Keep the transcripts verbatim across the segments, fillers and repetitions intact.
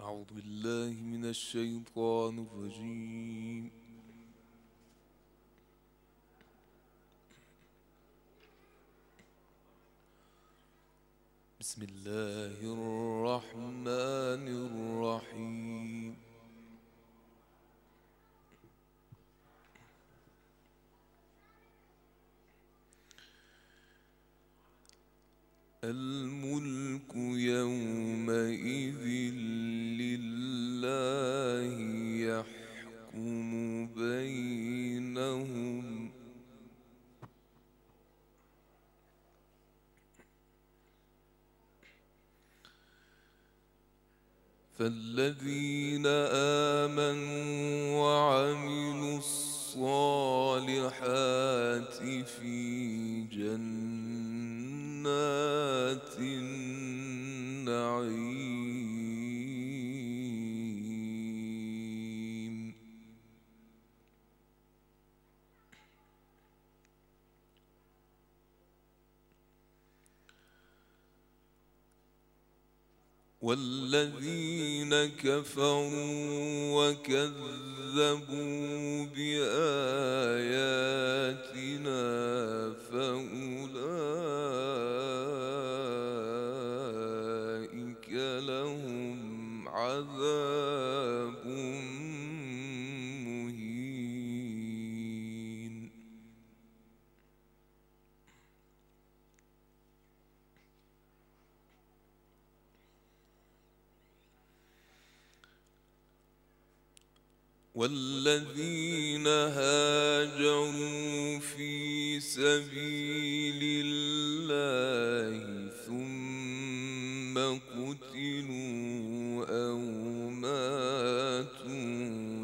أعوذ بالله من الشيطان الرجيم. بسم الله الرحمن الرحيم. الملك يومئذ لله يحكم بينهم فالذين آمنوا وعملوا الصالحات في جنات النعيم والذين كفروا وكذبوا بآياتنا فأولئك لهم عذاب مهين. والذين هاجروا في سبيل الله ثم قتلوا أو ماتوا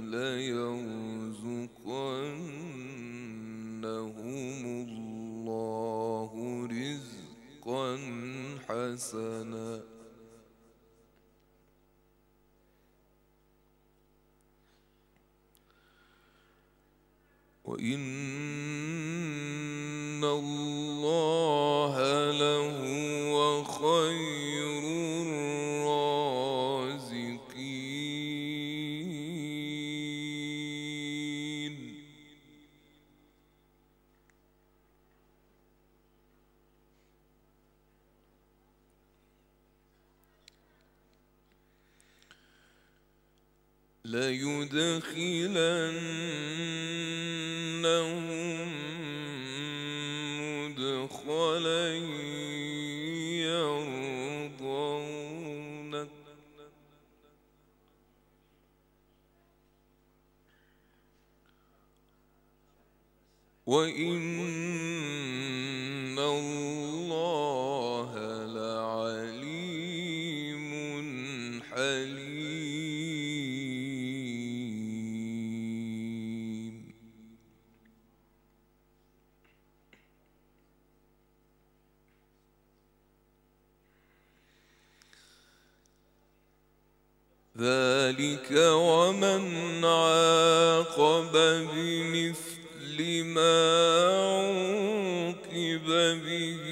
ليرزقنهم الله رزقا حسنا وإن الله لهو خير الرازقين. ليدخلنهم مدخلا يرضونه وإن الله لعليم حليم. ذلك ومن عاقب بمثل ما عوقب به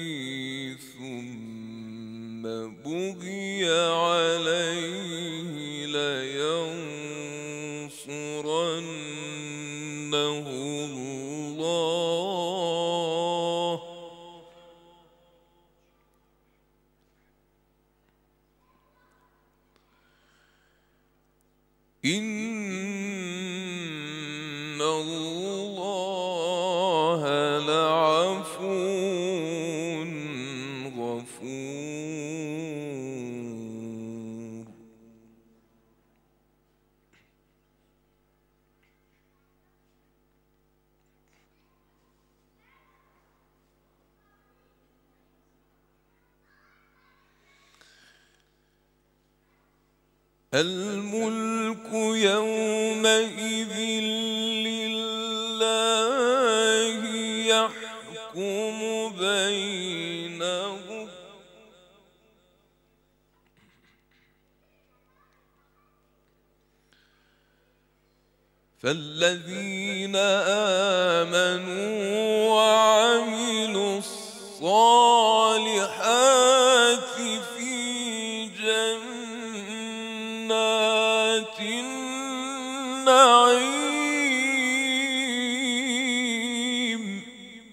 ثم بغي عليه لينصرنه الله إن الله لعفو غفور. الملك يومئذ لله يحكم بينهم فالذين آمنوا وعملوا الصالحات في جنات النعيم.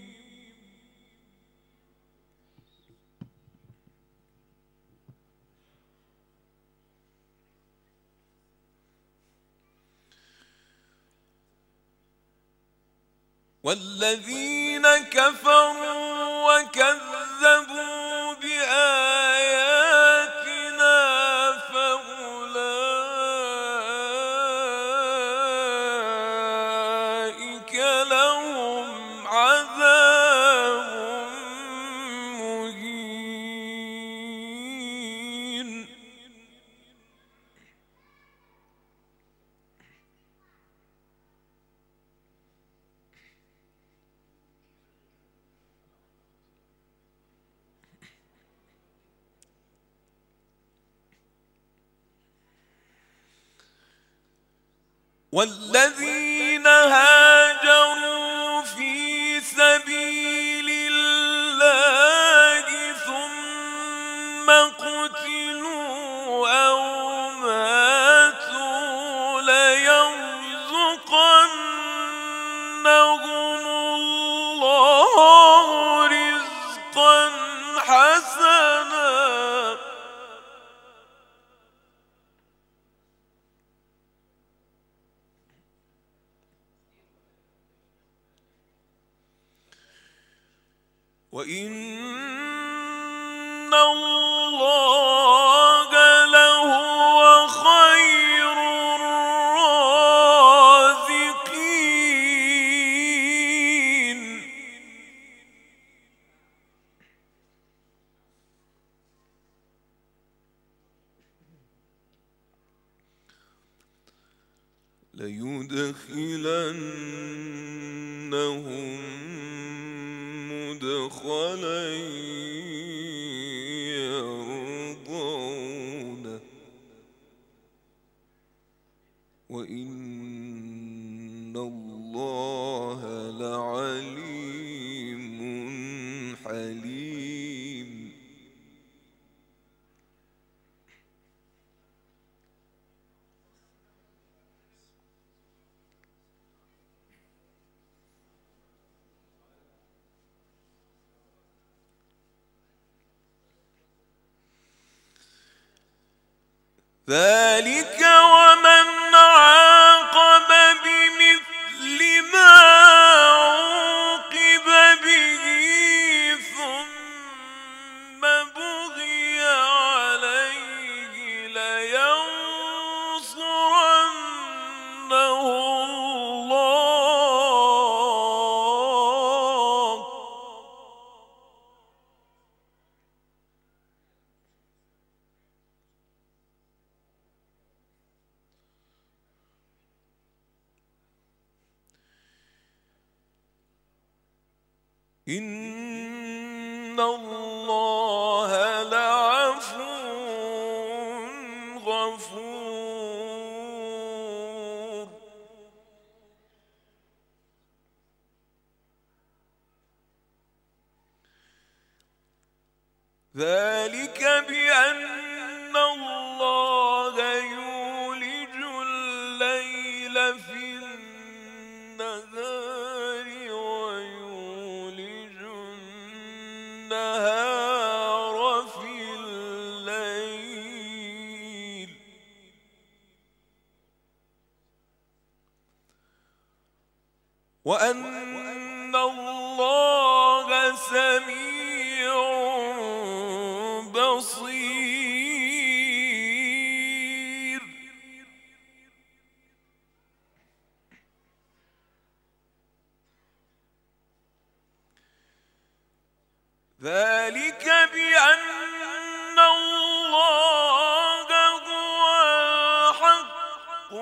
والذين كفروا وكذبوا بآياتنا فأولئك لهم عذاب مهين. والذين هاجروا في سبيل الله ثم قتلوا أو ماتوا ليرزقنهم الله رزقا حسنا. وإن الله لهو خير الرازقين. ليدخلنهم مدخلا يرضونه وإن الله لعليم حليم. ذلك ومن عاقب بمثل ما عوقب به ثم بغي عليه لينصرنه الله. إن الله لعفو غفور. ذلك بأن الله يولج الليل في النهار ويولج النهار في الليل وأن الله سميع بصير. ذلك بأن الله هو الحق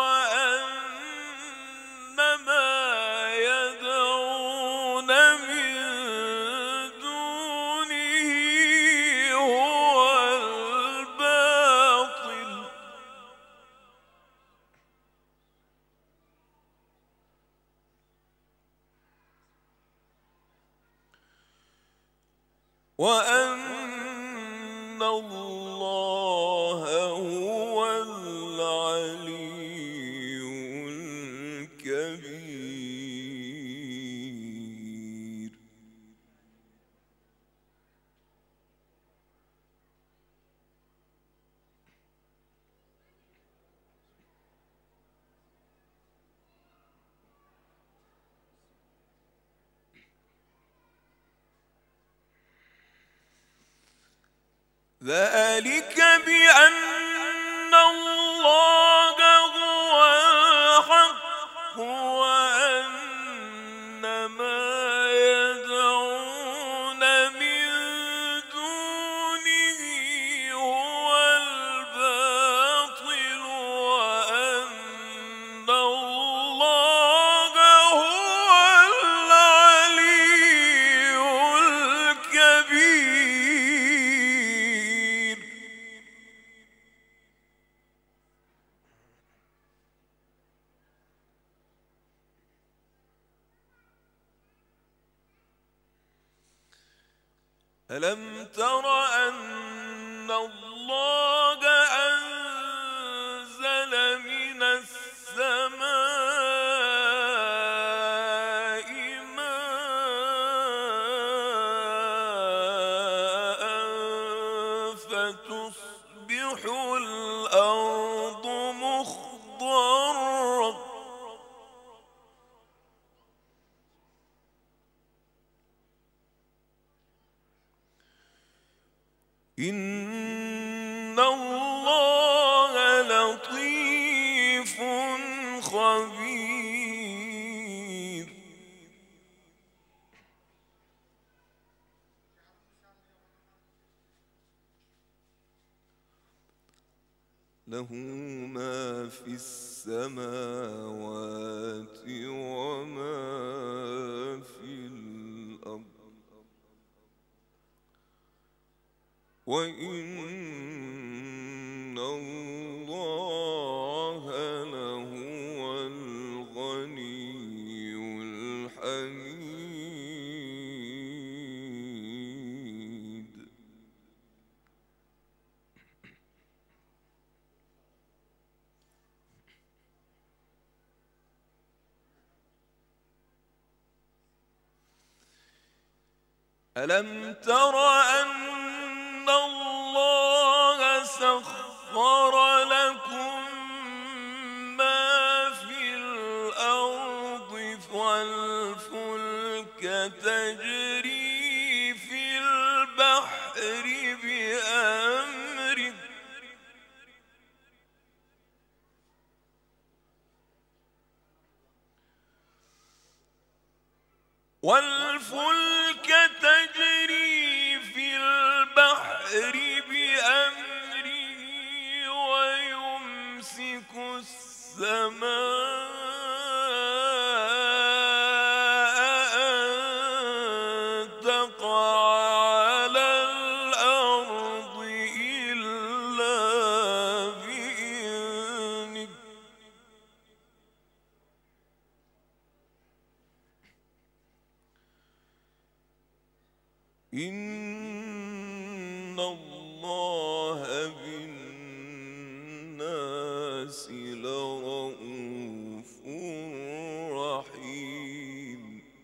وأن ما يدعون من دونه هو الباطل وأن الله هو العلي ذلك بأن الله هو الحق وأن ما يدعون من دونه هو الباطل وأن الله هو العلي الكبير. ألم تر أن الله أنزل من السماء ماء فتصبح الأرض مخضرة إن الله لطيف خبير. له ما في السماوات وما في الأرض وإن الله لهو الغني الحميد. ألم تر أن الله سخر لكم ما في الأرض والفلك تجري في البحر بأمره والفلك تجري في البحر بأمره ويمسك السماء أن تقع على الأرض إلا بإذنه إن الله بالناس لرؤوف رحيم.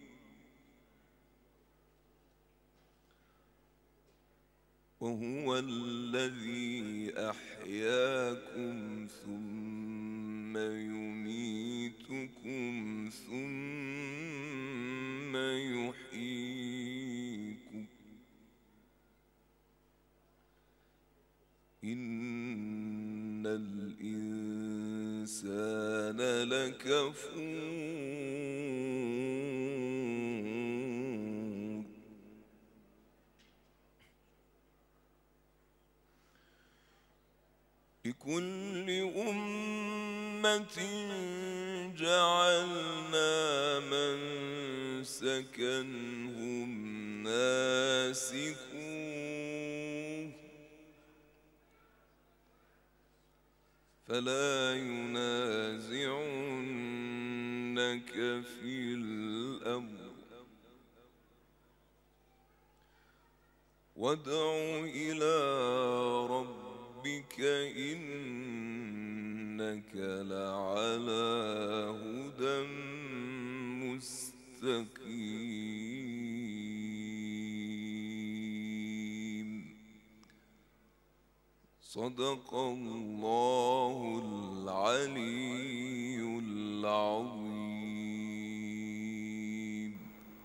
وهو الذي أحياكم ثم يميتكم ثم يحييكم إن الإنسان لكفور. لكل أمة جعلنا منسكا هم ناسكوه فلا ينازعنك في الأمر وادع إلى ربك إنك لعلى هدى مستقيم. صدق الله العلي العظيم.